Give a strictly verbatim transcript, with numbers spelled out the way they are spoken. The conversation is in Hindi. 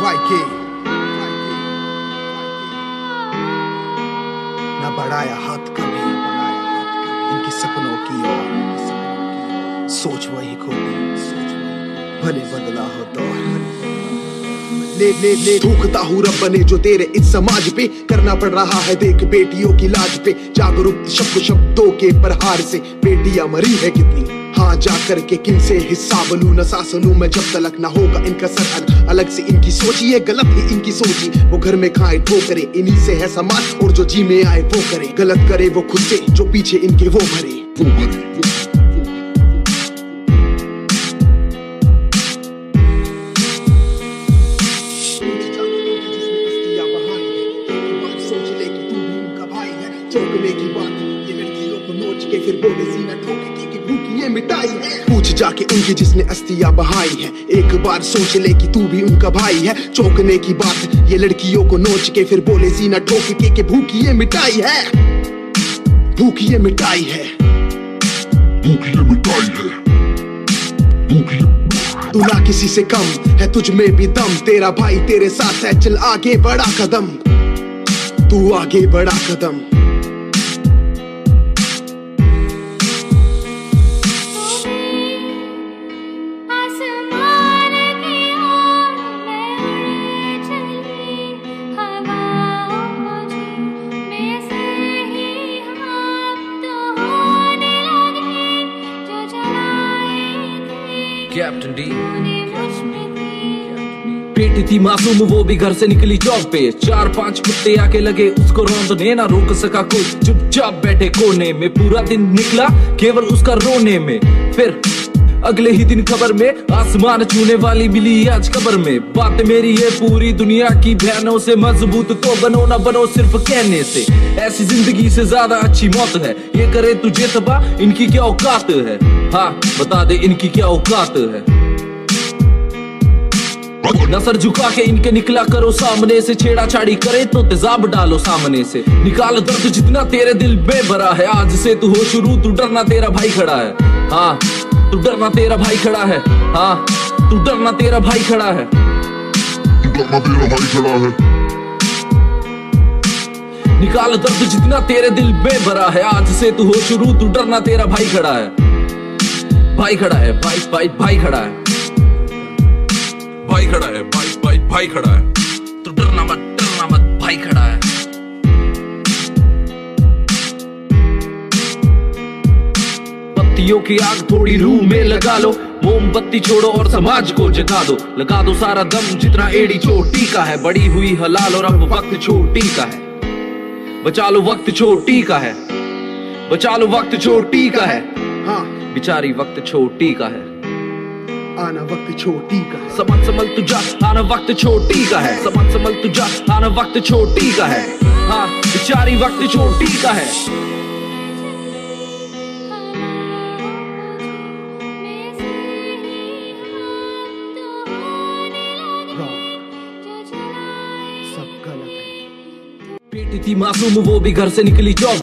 वाईके ना बढ़ाया हाथ कभी इनके सपनों की ओर, सोच वही खो भले बदला हो दौर। ले ले ले थूकता हूँ रब बने जो तेरे इस समाज पे करना पड़ रहा है देख बेटियों की लाज पे। जागरूक शब्द शब्दों के प्रहार से बेटियां मरी है कितनी, हाँ जा करके किन से हिसाब लूं न सांस लूं मैं जब तलक ना होगा इनका सर अलग से। इनकी सोची ये गलत है इनकी सोची, वो घर में खाए ठोकरे इन्हीं से है समाज और जो जी में आए वो करे। गलत करे वो खुद से जो पीछे इनके वो भरे वो भरे। चौंकने की बात ये लड़कियों को नोच के फिर बोले सीना ठोके कि भूख ये मिटाई है। पूछ जाके उनकी जिसने अस्थियां बहाई है, एक बार सोच ले कि तू भी उनका भाई है। चौंकने की बात ये लड़कियों को नोच के फिर बोले सीना ठोके के कि भूख ये मिटाई है, भूख ये मिटाई है, भूख ये मिटाई है। तू ना किसी से कम है तुझ में भी दम, तेरा भाई तेरे साथ है चल आगे बढ़ा कदम, तू आगे बढ़ा कदम। कैप्टन डी बेटी थी मासूम वो भी घर से निकली चौक पे, चार पांच कुत्ते आके लगे उसको रौंदने, ना रोक सका कोई चुपचाप बैठे कोने में। पूरा दिन निकला केवल उसका रोने में, फिर अगले ही दिन खबर में आसमान छूने वाली मिली आज खबर में। बात मेरी है पूरी दुनिया की बहनों से, मजबूत तो बनो ना बनो सिर्फ कहने से। ऐसी जिंदगी से ज्यादा अच्छी मौत है, ये करे तुझे तबाह इनकी क्या औकात है। हाँ बता दे इनकी क्या औकात है। नजर झुका के इनके निकला करो सामने से, छेड़ा छाड़ी करे तो तेजाब डालो सामने से। निकाल दर्द जितना तेरे दिल में भरा है, आज से तू हो शुरू तू डरना तेरा भाई खड़ा है। हाँ तू डरना तेरा भाई खड़ा है, हाँ तू डरना तेरा भाई खड़ा है, तू डरना तेरा भाई खड़ा है। निकाल दर्द जितना तेरे दिल में भरा है, आज से तू हो शुरू तू डरना तेरा भाई खड़ा है, भाई खड़ा है, भाई भाई भाई खड़ा है, भाई खड़ा है, भाई भाई भाई खड़ा है। तू डरना मत डरना मत भाई खड़ा है। बत्तियों की आग थोड़ी रूह में लगा लो, मोमबत्ती छोड़ो और समाज को जगा दो। लगा दो सारा दम जितना एड़ी चोटी का है, बड़ी हुई हलाल और अब वक्त छोटी का है। बचा लो वक्त छोटी का है, बचा लो वक्त छोटी का है। हाँ बेचारी वक्त छोटी का है, आना वक्त छोटी का है। समझ समझ तुझा आना वक्त छोटी का है, समझ समझ तुझा आना वक्त छोटी का है। हाँ बेचारी वक्त छोटी का है। सब गलत है। बेटी थी मासूम वो भी घर से निकली चौक